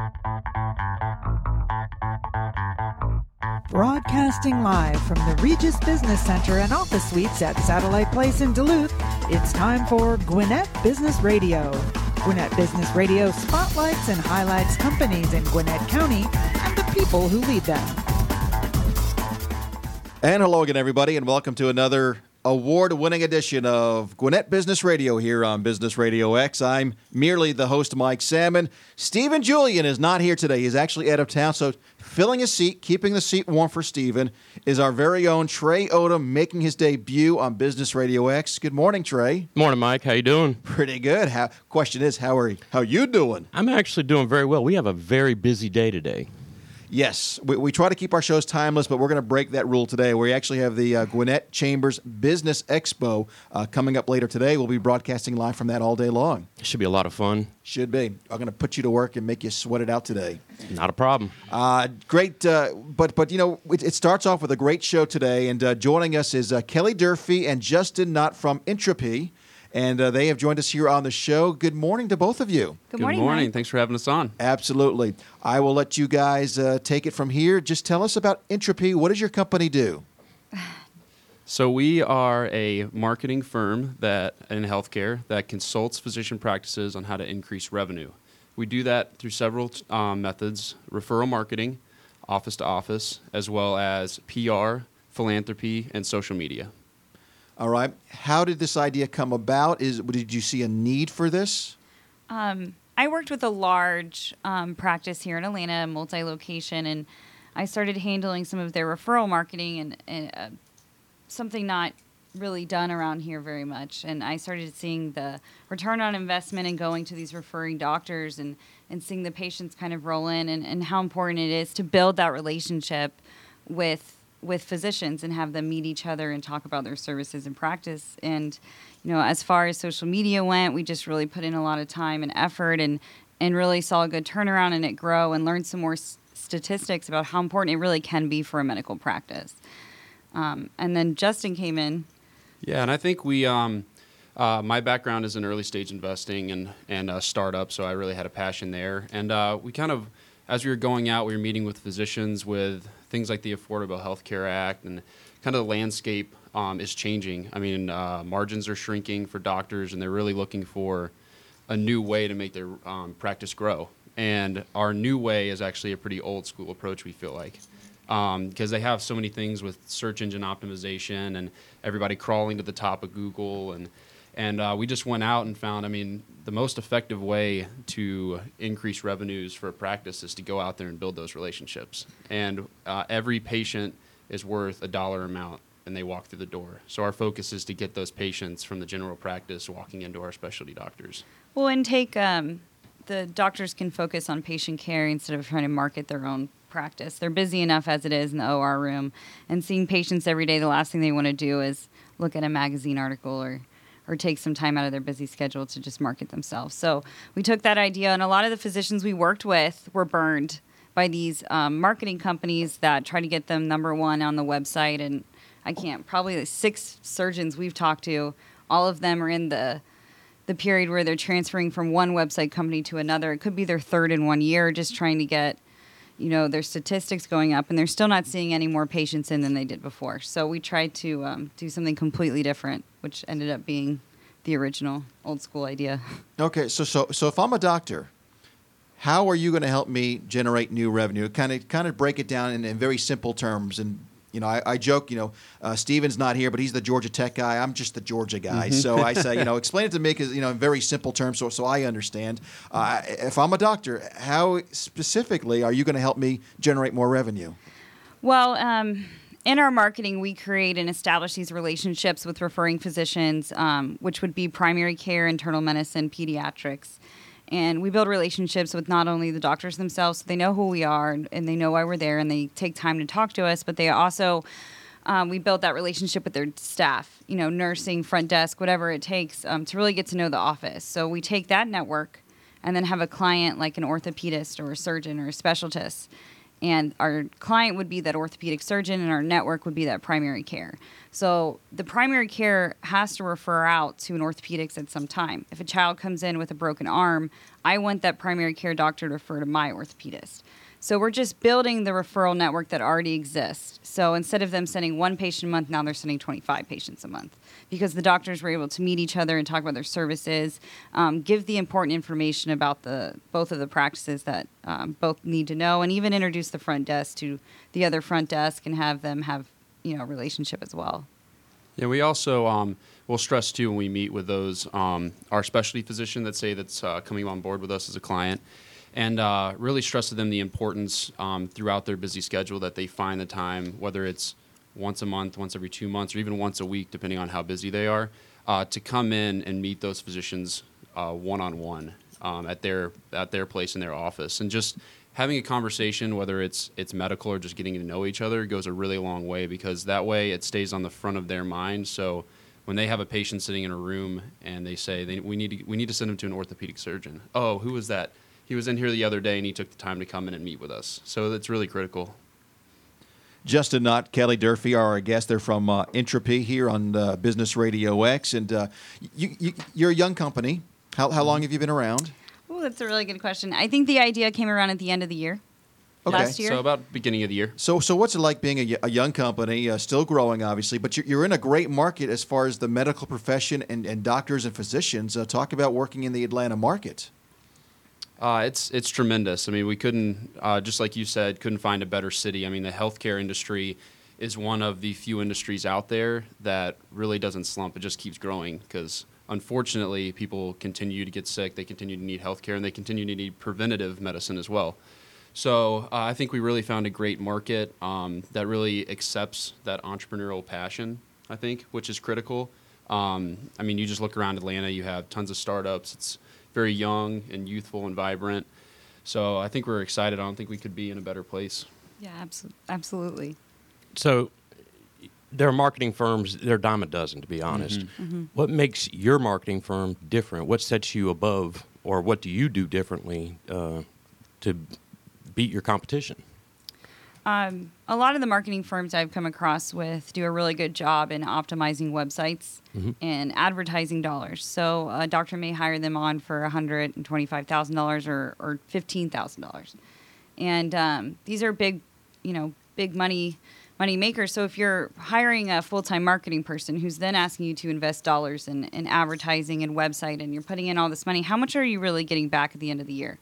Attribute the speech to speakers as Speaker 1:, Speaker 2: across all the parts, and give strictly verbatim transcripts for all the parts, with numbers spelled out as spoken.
Speaker 1: Broadcasting live from the Regis Business Center and office suites at Satellite Place in Duluth, it's time for Gwinnett Business Radio. Gwinnett Business Radio spotlights and highlights companies in Gwinnett County and the people who lead them.
Speaker 2: And hello again, everybody, and welcome to another award-winning edition of Gwinnett Business Radio here on Business Radio X. I'm merely the host, Mike Salmon. Stephen Julian is not here today. He's actually out of town, so filling his seat, keeping the seat warm for Stephen, is our very own Trey Odom, making his debut on Business Radio X. Good morning, Trey.
Speaker 3: Morning, Mike. How you doing?
Speaker 2: Pretty good. How, question is, how are you? How you doing?
Speaker 3: I'm actually doing very well. We have a very busy day today.
Speaker 2: Yes, we, we try to keep our shows timeless, but we're going to break that rule today. We actually have the uh, Gwinnett Chambers Business Expo uh, coming up later today. We'll be broadcasting live from that all day long.
Speaker 3: It should be a lot of fun.
Speaker 2: Should be. I'm going to put you to work and make you sweat it out today.
Speaker 3: Not a problem.
Speaker 2: Uh, great, uh, but but you know it, it starts off with a great show today, and uh, joining us is uh, Kelly Durfee and Justin Knott from Entropy. And uh, they have joined us here on the show. Good morning to both of you.
Speaker 4: Good morning.
Speaker 5: Good morning.
Speaker 4: Mike.
Speaker 5: Thanks for having us on.
Speaker 2: Absolutely. I will let you guys uh, take it from here. Just tell us about Entropy. What does your company do?
Speaker 5: So we are a marketing firm that in healthcare that consults physician practices on how to increase revenue. We do that through several um, methods: referral marketing, office to office, as well as P R, philanthropy, and social media.
Speaker 2: All right. How did this idea come about? Is did you see a need for this?
Speaker 4: Um, I worked with a large um, practice here in Atlanta, multi-location, and I started handling some of their referral marketing and, and uh, something not really done around here very much. And I started seeing the return on investment and going to these referring doctors and, and seeing the patients kind of roll in and, and how important it is to build that relationship with with physicians and have them meet each other and talk about their services and practice. And, you know, as far as social media went, we just really put in a lot of time and effort and, and really saw a good turnaround in it grow and learned some more s- statistics about how important it really can be for a medical practice. Um, and then Justin came in.
Speaker 5: Yeah, and I think we, um, uh, my background is in early stage investing and, and uh, startups, so I really had a passion there. And uh, we kind of, as we were going out, we were meeting with physicians with things like the Affordable Health Care Act, and kind of the landscape um, is changing. I mean, uh, margins are shrinking for doctors, and they're really looking for a new way to make their um, practice grow. And our new way is actually a pretty old school approach, we feel like, because um, they have so many things with search engine optimization and everybody crawling to the top of Google. And, and uh, we just went out and found, I mean, the most effective way to increase revenues for a practice is to go out there and build those relationships. And uh, every patient is worth a dollar amount and they walk through the door. So our focus is to get those patients from the general practice walking into our specialty doctors.
Speaker 4: Well, and take um, the doctors can focus on patient care instead of trying to market their own practice. They're busy enough as it is in the O R room, and seeing patients every day, the last thing they want to do is look at a magazine article or or take some time out of their busy schedule to just market themselves. So we took that idea, and a lot of the physicians we worked with were burned by these um, marketing companies that try to get them number one on the website. And I can't, probably like six surgeons we've talked to, all of them are in the the period where they're transferring from one website company to another. It could be their third in one year, just trying to get, you know, their statistics going up, and they're still not seeing any more patients in than they did before. So we tried to um, do something completely different, which ended up being the original old school idea.
Speaker 2: Okay, so so so if I'm a doctor, how are you going to help me generate new revenue? Kind of kind of break it down in, in very simple terms. And you know, I, I joke, you know, uh, Steven's not here, but he's the Georgia Tech guy. I'm just the Georgia guy.
Speaker 5: Mm-hmm.
Speaker 2: So I say, you know, explain it to me, because, you know, in very simple terms, so so I understand. Uh, if I'm a doctor, how specifically are you going to help me generate more revenue?
Speaker 4: Well, um, in our marketing, we create and establish these relationships with referring physicians, um, which would be primary care, internal medicine, pediatrics. And we build relationships with not only the doctors themselves, so they know who we are and, and they know why we're there, and they take time to talk to us, but they also, um, we build that relationship with their staff, you know, nursing, front desk, whatever it takes um, to really get to know the office. So we take that network and then have a client like an orthopedist or a surgeon or a specialist And our client would be that orthopedic surgeon, and our network would be that primary care. So the primary care has to refer out to an orthopedics at some time. If a child comes in with a broken arm, I want that primary care doctor to refer to my orthopedist. So we're just building the referral network that already exists. So instead of them sending one patient a month, now they're sending twenty-five patients a month, because the doctors were able to meet each other and talk about their services, um, give the important information about the both of the practices that um, both need to know, and even introduce the front desk to the other front desk and have them have, you know, a relationship as well.
Speaker 5: Yeah, we also um, will stress too when we meet with those um, our specialty physician that say that's uh, coming on board with us as a client. And uh, really stress to them the importance um, throughout their busy schedule that they find the time, whether it's once a month, once every two months, or even once a week, depending on how busy they are, uh, to come in and meet those physicians uh, one-on-one um, at their at their place in their office. And just having a conversation, whether it's it's medical or just getting to know each other, goes a really long way, because that way it stays on the front of their mind. So when they have a patient sitting in a room and they say, they, we need to, we need to send them to an orthopedic surgeon. Oh, who was that? He was in here the other day, and he took the time to come in and meet with us. So that's really critical.
Speaker 2: Justin Knott, Kelly Durfee are our guests. They're from uh, Entropy here on uh, Business Radio X. And uh, you, you, you're a young company. How, how long have you been around?
Speaker 4: Oh, that's a really good question. I think the idea came around at the end of the year.
Speaker 2: Okay.
Speaker 4: Last year.
Speaker 5: So about beginning of the year.
Speaker 2: So, so what's it like being a, a young company, uh, still growing, obviously, but you're, you're in a great market as far as the medical profession and, and doctors and physicians. Uh, talk about working in the Atlanta market.
Speaker 5: Uh, it's it's tremendous. I mean, we couldn't, uh, just like you said, couldn't find a better city. I mean, the healthcare industry is one of the few industries out there that really doesn't slump. It just keeps growing because, unfortunately, people continue to get sick. They continue to need healthcare, and they continue to need preventative medicine as well. So uh, I think we really found a great market um, that really accepts that entrepreneurial passion, I think, which is critical. Um, I mean, you just look around Atlanta, you have tons of startups. It's very young and youthful and vibrant. So I think we're excited. I don't think we could be in a better place.
Speaker 4: Yeah, absolutely. Absolutely.
Speaker 3: So there are marketing firms, they're a dime a dozen, to be honest.
Speaker 5: Mm-hmm.
Speaker 4: Mm-hmm.
Speaker 3: What makes your marketing firm different? What sets you above, or what do you do differently uh, to beat your competition?
Speaker 4: Um, a lot of the marketing firms I've come across with do a really good job in optimizing websites
Speaker 3: Mm-hmm.
Speaker 4: and advertising dollars. So a doctor may hire them on for one hundred twenty-five thousand dollars or, or fifteen thousand dollars. And um, these are big, you know, big money money makers. So if you're hiring a full-time marketing person who's then asking you to invest dollars in, in advertising and website, and you're putting in all this money, how much are you really getting back at the end of the year?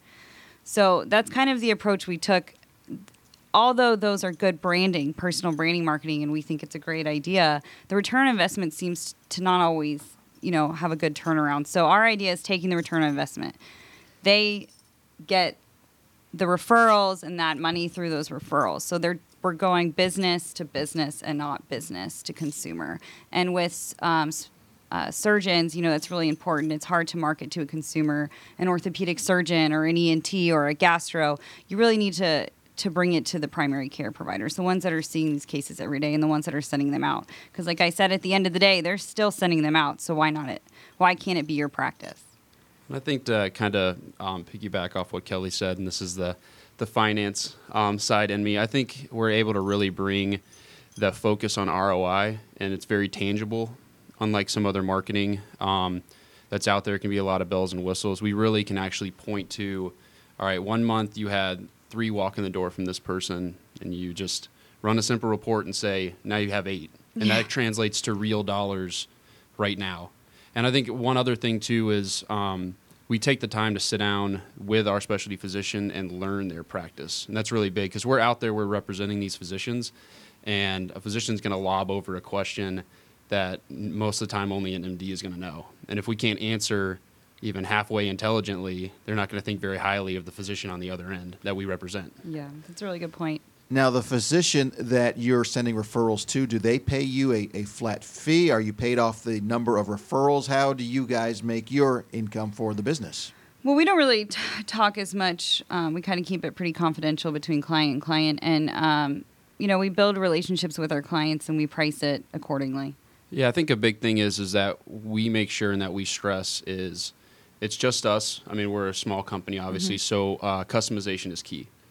Speaker 4: So that's kind of the approach we took. Although those are good branding, personal branding marketing, and we think it's a great idea, the return on investment seems to not always, you know, have a good turnaround. So our idea is taking the return on investment. They get the referrals and that money through those referrals. So they're we're going business to business and not business to consumer. And with um, uh, surgeons, you know, that's really important. It's hard to market to a consumer, an orthopedic surgeon or an E N T or a gastro. You really need to to bring it to the primary care providers, the ones that are seeing these cases every day and the ones that are sending them out. Because like I said, at the end of the day, they're still sending them out. So why not it? Why can't it be your practice?
Speaker 5: And I think to kind of um, piggyback off what Kelly said, and this is the, the finance um, side in me, I think we're able to really bring the focus on R O I, and it's very tangible, unlike some other marketing um, that's out there. It can be a lot of bells and whistles. We really can actually point to, all right, one month you had three walk in the door from this person, and you just run a simple report and say, now you have eight. And
Speaker 4: Yeah.
Speaker 5: that translates to real dollars right now. And I think one other thing, too, is um, we take the time to sit down with our specialty physician and learn their practice. And that's really big because we're out there, we're representing these physicians, and a physician's going to lob over a question that most of the time only an M D is going to know. And if we can't answer even halfway intelligently, they're not going to think very highly of the physician on the other end that we represent.
Speaker 4: Yeah, that's a really good point.
Speaker 2: Now, the physician that you're sending referrals to, do they pay you a, a flat fee? Are you paid off the number of referrals? How do you guys make your income for the business?
Speaker 4: Well, we don't really t- talk as much. Um, we kind of keep it pretty confidential between client and client. And, um, you know, we build relationships with our clients and we price it accordingly.
Speaker 5: Yeah, I think a big thing is is that we make sure and that we stress is it's just us. I mean, we're a small company, obviously,
Speaker 4: Mm-hmm.
Speaker 5: so uh, customization is key.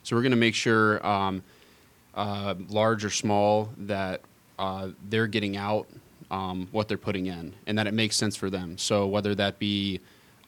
Speaker 5: So we're going to make sure, um, uh, large or small, that uh, they're getting out um, what they're putting in, and that it makes sense for them. So whether that be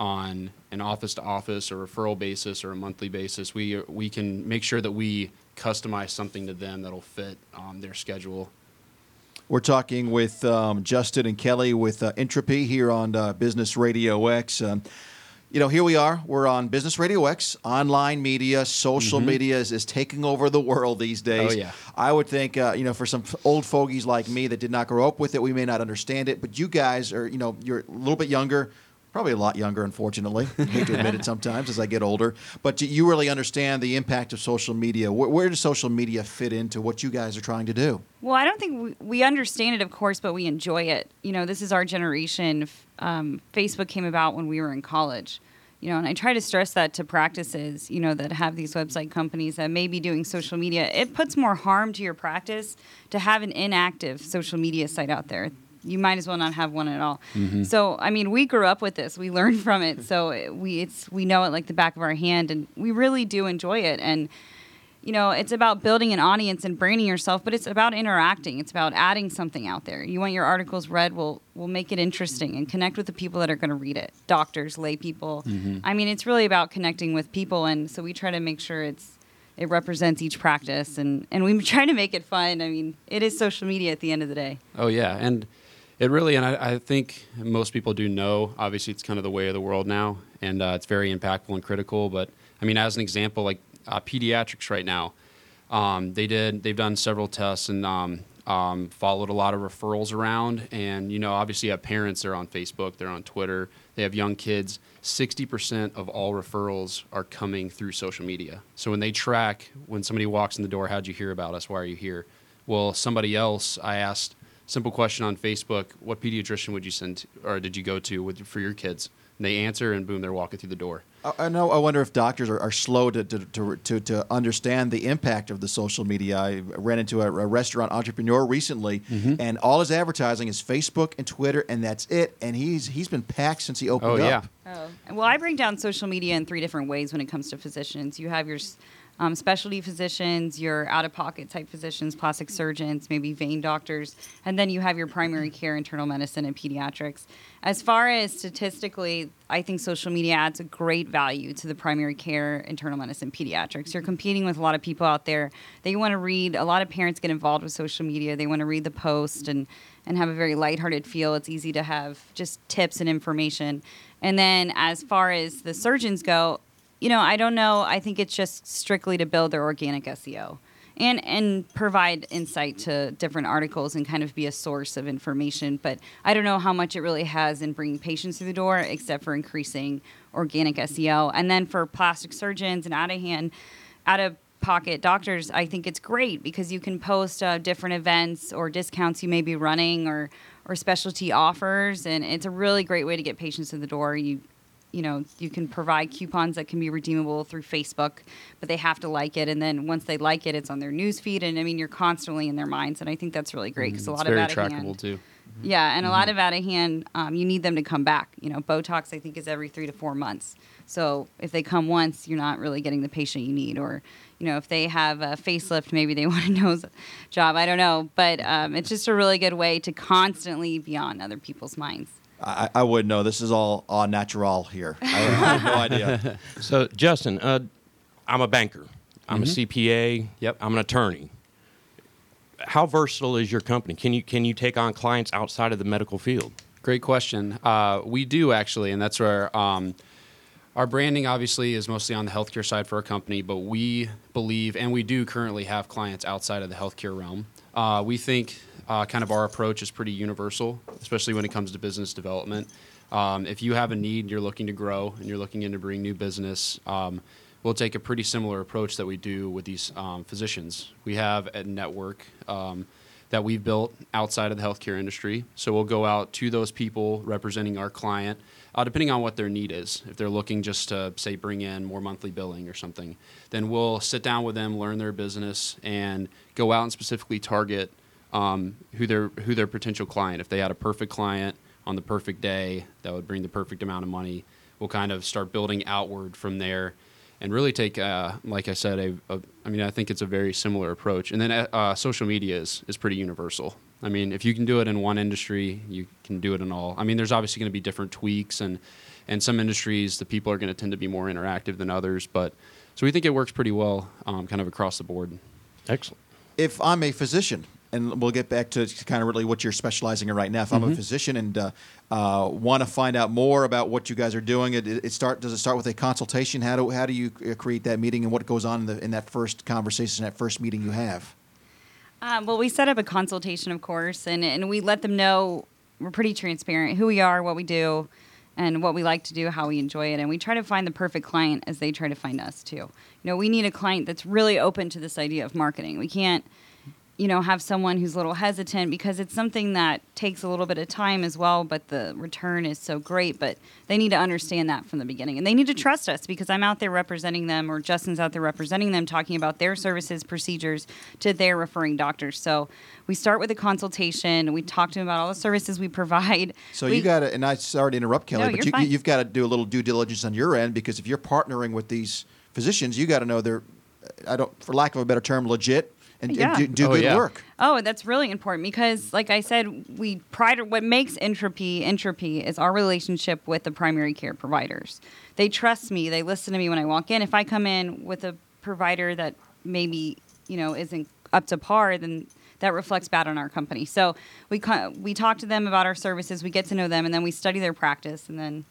Speaker 5: on an office-to-office or referral basis or a monthly basis, we we can make sure that we customize something to them that'll fit um, their schedule.
Speaker 2: We're talking with um, Justin and Kelly with uh, Entropy here on uh, Business Radio X. Um, you know, here we are. We're on Business Radio X. Online media, social mm-hmm. media is, is taking over the world these days.
Speaker 5: Oh, yeah.
Speaker 2: I would think, uh, you know, for some old fogies like me that did not grow up with it, we may not understand it. But you guys are, you know, you're a little bit younger. Probably a lot younger, unfortunately. I hate to admit it sometimes as I get older. But you really understand the impact of social media. Where, where does social media fit into what you guys are trying to do?
Speaker 4: Well, I don't think we, we understand it, of course, but we enjoy it. You know, this is our generation. Um, Facebook came about when we were in college. You know, and I try to stress that to practices, you know, that have these website companies that may be doing social media. It puts more harm to your practice to have an inactive social media site out there. You might as well not have one at all. Mm-hmm. So, I mean, we grew up with this. We learned from it. So it, we it's we know it like the back of our hand, and we really do enjoy it. And, you know, it's about building an audience and branding yourself, but it's about interacting. It's about adding something out there. You want your articles read, we'll, we'll make it interesting and connect with the people that are going to read it. Doctors, lay people. Mm-hmm. I mean, it's really about connecting with people, and so we try to make sure it's it represents each practice, and, and we try to make it fun. I mean, it is social media at the end of the day.
Speaker 5: Oh, yeah, and it really, and I, I think most people do know, obviously it's kind of the way of the world now, and uh, it's very impactful and critical. But, I mean, as an example, like uh, pediatrics right now, um, they did, they've done several tests and um, um, followed a lot of referrals around. And, you know, obviously you have parents, they're on Facebook, they're on Twitter, they have young kids. sixty percent of all referrals are coming through social media. So when they track, when somebody walks in the door, how'd you hear about us? Why are you here? Well, somebody else, I asked, simple question on Facebook, what pediatrician would you send to, or did you go to with, for your kids? And they answer, and boom, they're walking through the door.
Speaker 2: I, I know. I wonder if doctors are, are slow to to, to to to understand the impact of the social media. I ran into a, a restaurant entrepreneur recently, mm-hmm. and all his advertising is Facebook and Twitter, and that's it. And he's he's been packed since he opened
Speaker 5: oh,
Speaker 2: up.
Speaker 5: Yeah.
Speaker 4: Oh, well, I break down social media in three different ways when it comes to physicians. You have your Um, specialty physicians, your out-of-pocket type physicians, plastic surgeons, maybe vein doctors, and then you have your primary care, internal medicine, and pediatrics. As far as statistically, I think social media adds a great value to the primary care, internal medicine, pediatrics. You're competing with a lot of people out there. They want to read. A lot of parents get involved with social media. They want to read the post and, and have a very lighthearted feel. It's easy to have just tips and information. And then as far as the surgeons go, you know, I don't know. I think it's just strictly to build their organic S E O and and provide insight to different articles and kind of be a source of information. But I don't know how much it really has in bringing patients through the door, except for increasing organic S E O. And then for plastic surgeons and out-of-hand, out-of-pocket doctors, I think it's great because you can post uh, different events or discounts you may be running or, or specialty offers. And it's a really great way to get patients through the door. You You know, you can provide coupons that can be redeemable through Facebook, but they have to like it. And then once they like it, it's on their news feed. And I mean, you're constantly in their minds. And I think that's really great because mm, a lot
Speaker 5: of
Speaker 4: out of hand.
Speaker 5: It's very trackable too.
Speaker 4: Yeah, and
Speaker 5: mm-hmm.
Speaker 4: a lot of out of hand, um, you need them to come back. You know, Botox I think is every three to four months. So if they come once, you're not really getting the patient you need. Or, you know, if they have a facelift, maybe they want a nose job. I don't know, but um, it's just a really good way to constantly be on other people's minds.
Speaker 2: I, I wouldn't know. This is all all natural here. I, I have no idea.
Speaker 3: So, Justin, uh, I'm a banker. I'm mm-hmm. a C P A.
Speaker 5: Yep.
Speaker 3: I'm an attorney. How versatile is your company? Can you can you take on clients outside of the medical field?
Speaker 5: Great question. Uh, we do actually, and that's where um, our branding obviously is mostly on the healthcare side for our company, but we believe, and we do currently have clients outside of the healthcare realm. Uh, we think uh, kind of our approach is pretty universal, especially when it comes to business development. Um, if you have a need, you're looking to grow, and you're looking in to bring new business, um, we'll take a pretty similar approach that we do with these um, physicians. We have a network um, that we've built outside of the healthcare industry. So we'll go out to those people representing our client, uh, depending on what their need is. If they're looking just to, say, bring in more monthly billing or something, then we'll sit down with them, learn their business, and go out and specifically target um, who their who their potential client. If they had a perfect client on the perfect day that would bring the perfect amount of money, we'll kind of start building outward from there. and really take, uh, like I said, a, a, I mean, I think it's a very similar approach. And then uh, social media is, is pretty universal. I mean, if you can do it in one industry, you can do it in all. I mean, there's obviously going to be different tweaks, and and some industries, the people are going to tend to be more interactive than others. But so we think it works pretty well, um, kind of across the board.
Speaker 3: Excellent.
Speaker 2: If I'm a physician, and we'll get back to kind of really what you're specializing in right now. If I'm mm-hmm. a physician and uh, uh, want to find out more about what you guys are doing, it, it start does it start with a consultation? How do how do you create that meeting, and what goes on in, the, in that first conversation, that first meeting you have?
Speaker 4: Um, well, we set up a consultation, of course, and, and we let them know we're pretty transparent, who we are, what we do, and what we like to do, how we enjoy it. And we try to find the perfect client as they try to find us, too. You know, we need a client that's really open to this idea of marketing. We can't, you know, have someone who's a little hesitant because it's something that takes a little bit of time as well, but the return is so great. But they need to understand that from the beginning. And they need to trust us because I'm out there representing them, or Justin's out there representing them, talking about their services, procedures to their referring doctors. So we start with a consultation. We talk to them about all the services we provide.
Speaker 2: So
Speaker 4: we,
Speaker 2: you got to, and I sorry to interrupt, Kelly,
Speaker 4: no,
Speaker 2: but
Speaker 4: you're
Speaker 2: you,
Speaker 4: fine.
Speaker 2: you've got to do a little due diligence on your end, because if you're partnering with these physicians, you got to know they're, I don't, for lack of a better term, legit. And,
Speaker 4: Yeah.
Speaker 2: and do, do
Speaker 5: Oh,
Speaker 2: good
Speaker 5: yeah.
Speaker 2: work.
Speaker 4: Oh, that's really important because, like I said, we pride. What makes Entropy Entropy is our relationship with the primary care providers. They trust me. They listen to me when I walk in. If I come in with a provider that maybe you know isn't up to par, then that reflects bad on our company. So we co- we talk to them about our services. We get to know them, and then we study their practice, and then.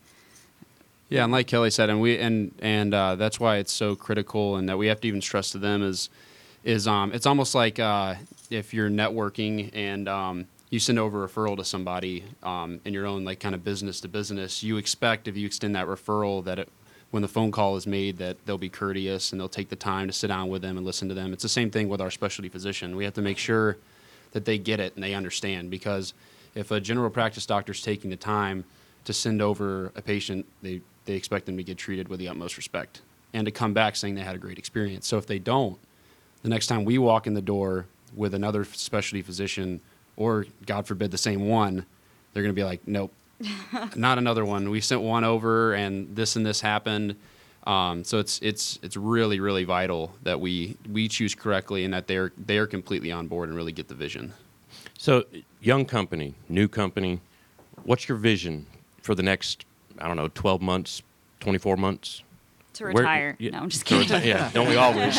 Speaker 5: Yeah, and like Kelly said, and we and and uh, that's why it's so critical, and that we have to even stress to them is. is um, it's almost like uh, if you're networking and um, you send over a referral to somebody um, in your own like kind of business to business, you expect if you extend that referral that it, when the phone call is made that they'll be courteous and they'll take the time to sit down with them and listen to them. It's the same thing with our specialty physician. We have to make sure that they get it and they understand, because if a general practice doctor is taking the time to send over a patient, they, they expect them to get treated with the utmost respect and to come back saying they had a great experience. So if they don't, the next time we walk in the door with another specialty physician, or God forbid the same one, they're going to be like, nope, not another one. We sent one over and this and this happened. Um, so it's it's it's really, really vital that we we choose correctly and that they're they're completely on board and really get the vision.
Speaker 3: So, young company, new company, what's your vision for the next, I don't know, twelve months, twenty-four months?
Speaker 4: To retire.
Speaker 3: Where, yeah,
Speaker 4: no, I'm just
Speaker 3: to
Speaker 4: kidding.
Speaker 3: reti- yeah, don't we all wish?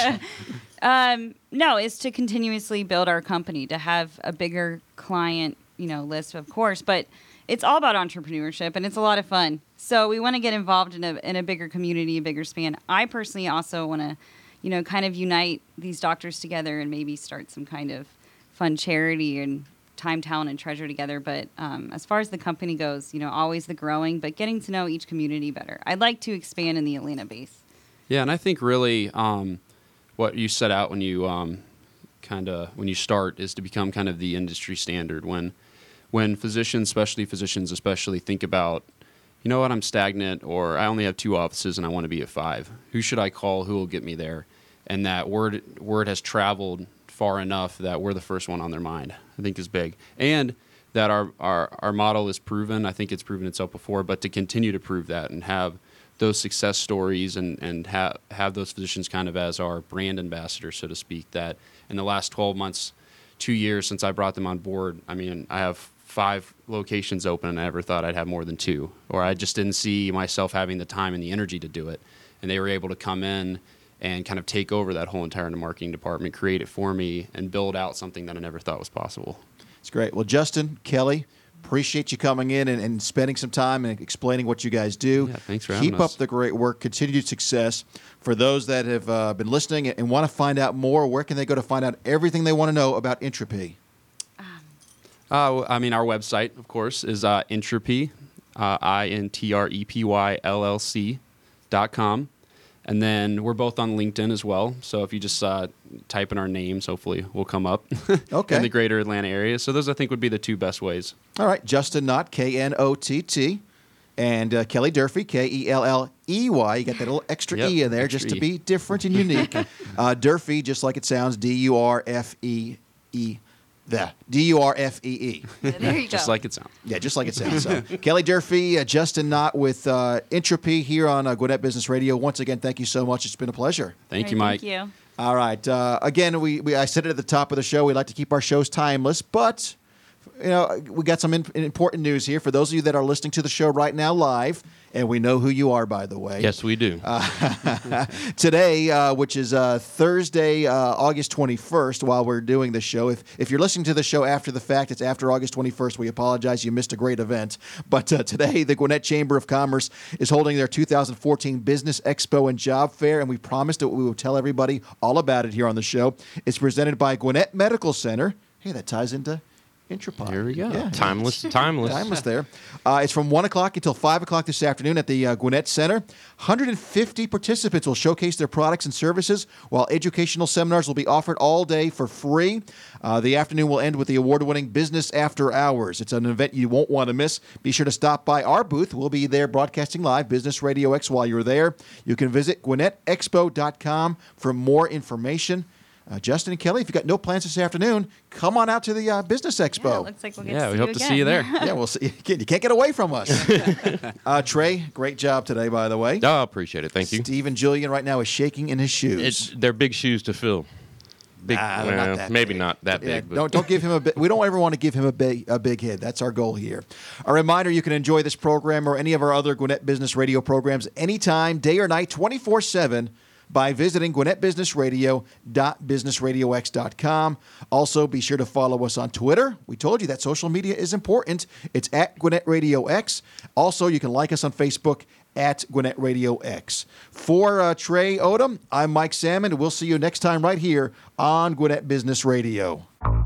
Speaker 4: Um, no, it's to continuously build our company, to have a bigger client, you know, list, of course. But it's all about entrepreneurship, and it's a lot of fun. So we want to get involved in a in a bigger community, a bigger span. I personally also want to, you know, kind of unite these doctors together and maybe start some kind of fun charity and time, talent, and treasure together. But um, as far as the company goes, you know, always the growing, but getting to know each community better. I'd like to expand in the Atlanta base.
Speaker 5: Yeah, and I think really um, what you set out when you um, kind of when you start is to become kind of the industry standard. When when physicians, specialty physicians especially, think about, you know what, I'm stagnant, or I only have two offices and I want to be at five. Who should I call? Who will get me there? And that word word has traveled far enough that we're the first one on their mind, I think is big. And that our, our, our model is proven. I think it's proven itself before, but to continue to prove that and have those success stories and, and have, have those physicians kind of as our brand ambassadors, so to speak, that in the last twelve months, two years since I brought them on board, I mean, I have five locations open and I never thought I'd have more than two, or I just didn't see myself having the time and the energy to do it. And they were able to come in and kind of take over that whole entire marketing department, create it for me, and build out something that I never thought was possible.
Speaker 2: It's great. Well, Justin, Kelly, appreciate you coming in and, and spending some time and explaining what you guys do.
Speaker 5: Yeah, thanks for having
Speaker 2: Keep
Speaker 5: us.
Speaker 2: up the great work. Continued success. For those that have uh, been listening and, and want to find out more, where can they go to find out everything they want to know about Entropy?
Speaker 5: Uh, I mean, our website, of course, is uh, Entropy, uh, I N T R E P Y L L C dot com. And then we're both on LinkedIn as well. So if you just uh, type in our names, hopefully we'll come up
Speaker 2: Okay.
Speaker 5: in the greater Atlanta area. So those, I think, would be the two best ways.
Speaker 2: All right. Justin Knott, K N O T T, and uh, Kelly Durfee, K E L L E Y. You got that little extra
Speaker 5: Yep,
Speaker 2: E in there
Speaker 5: extra
Speaker 2: just to
Speaker 5: E.
Speaker 2: be different and unique. uh, Durfee, just like it sounds, D U R F E E. The D U R F E E.
Speaker 4: There you go.
Speaker 5: Just like it sounds.
Speaker 2: Yeah, just like it sounds. So, Kelly Durfee, uh, Justin Knott with uh, Entropy here on uh, Gwinnett Business Radio. Once again, thank you so much. It's been a pleasure.
Speaker 5: Thank
Speaker 4: All
Speaker 5: you,
Speaker 4: right,
Speaker 5: Mike.
Speaker 4: Thank you.
Speaker 2: All right. Uh, again, we, we I said it at the top of the show. We like to keep our shows timeless, but you know we got some in, important news here for those of you that are listening to the show right now live, and we know who you are, by the way.
Speaker 3: Yes, we do.
Speaker 2: Uh, today, uh, which is uh, Thursday, uh, August twenty-first, while we're doing the show. If if you're listening to the show after the fact, it's after August twenty-first. We apologize. You missed a great event. But uh, today, the Gwinnett Chamber of Commerce is holding their two thousand fourteen Business Expo and Job Fair, and we promised that we would tell everybody all about it here on the show. It's presented by Gwinnett Medical Center. Hey, that ties into Intropod.
Speaker 3: Here we go.
Speaker 2: Yeah.
Speaker 3: Timeless, timeless.
Speaker 2: Timeless there. Uh, it's from one o'clock until five o'clock this afternoon at the uh, Gwinnett Center. one hundred fifty participants will showcase their products and services, while educational seminars will be offered all day for free. Uh, the afternoon will end with the award-winning Business After Hours. It's an event you won't want to miss. Be sure to stop by our booth. We'll be there broadcasting live, Business Radio X, while you're there. You can visit Gwinnett Expo dot com for more information. Uh, Justin and Kelly, if you've got no plans this afternoon, come on out to the uh, Business Expo.
Speaker 4: Yeah, it looks like we'll get
Speaker 5: Yeah,
Speaker 4: to
Speaker 5: we
Speaker 4: see
Speaker 5: hope
Speaker 4: you
Speaker 5: to
Speaker 4: again.
Speaker 5: see you there.
Speaker 2: Yeah, we'll see. You can't, you can't get away from us. uh, Trey, great job today, by the way.
Speaker 3: Oh, I appreciate it. Thank you.
Speaker 2: Stephen Julian right now is shaking in his shoes.
Speaker 3: It's, they're big shoes to fill. Big,
Speaker 2: Nah, they're
Speaker 3: well,
Speaker 2: not that
Speaker 3: maybe
Speaker 2: big.
Speaker 3: not that
Speaker 2: Yeah,
Speaker 3: big. But
Speaker 2: don't don't give him a big. We don't ever want to give him a big a big head. That's our goal here. A reminder: you can enjoy this program or any of our other Gwinnett Business Radio programs anytime, day or night, twenty-four seven. By visiting Gwinnett Business Radio dot business radio x dot com. Also, be sure to follow us on Twitter. We told you that social media is important. It's at Gwinnett Radio X. Also, you can like us on Facebook at Gwinnett Radio X. For uh, Trey Odom, I'm Mike Salmon, and we'll see you next time right here on Gwinnett Business Radio.